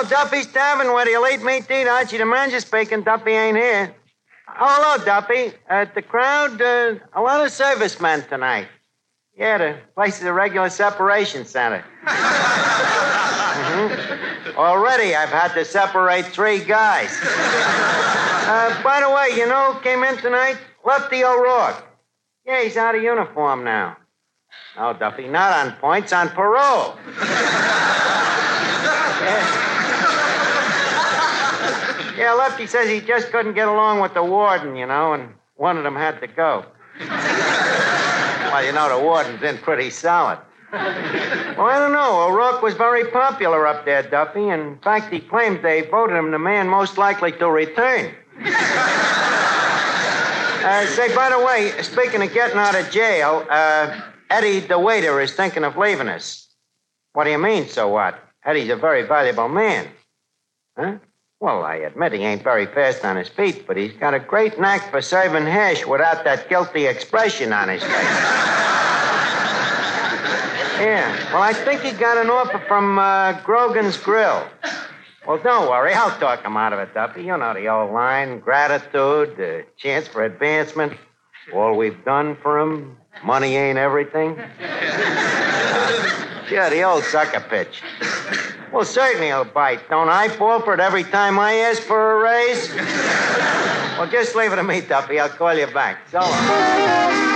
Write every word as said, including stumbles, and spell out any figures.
Duffy's Tavern, where the elite meat eat. Archie the manager speaking. Duffy ain't here. Oh, hello, Duffy. At the crowd, uh, a lot of servicemen tonight. Yeah, the place is a regular separation center. Mm-hmm. Already, I've had to separate three guys. Uh, by the way, you know who came in tonight? Lefty O'Rourke. Yeah, he's out of uniform now. No, Duffy, not on points, on parole. yeah. yeah, Lefty says he just couldn't get along with the warden, you know, and one of them had to go. Well, you know, the warden's in pretty solid. Well, I don't know. O'Rourke was very popular up there, Duffy. And in fact, he claims they voted him the man most likely to return. uh, say, by the way, speaking of getting out of jail, uh, Eddie, the waiter, is thinking of leaving us. What do you mean, so what? Eddie's a very valuable man. Huh? Well, I admit he ain't very fast on his feet, but he's got a great knack for serving hash without that guilty expression on his face. Yeah, well, I think he got an offer from uh, Grogan's Grill. Well, don't worry, I'll talk him out of it, Duffy. You know the old line, gratitude, uh, chance for advancement, all we've done for him, money ain't everything. Uh, yeah, the old sucker pitch. Well, certainly he'll bite. Don't I fall for it every time I ask for a raise? Well, just leave it to me, Duffy. I'll call you back. So long.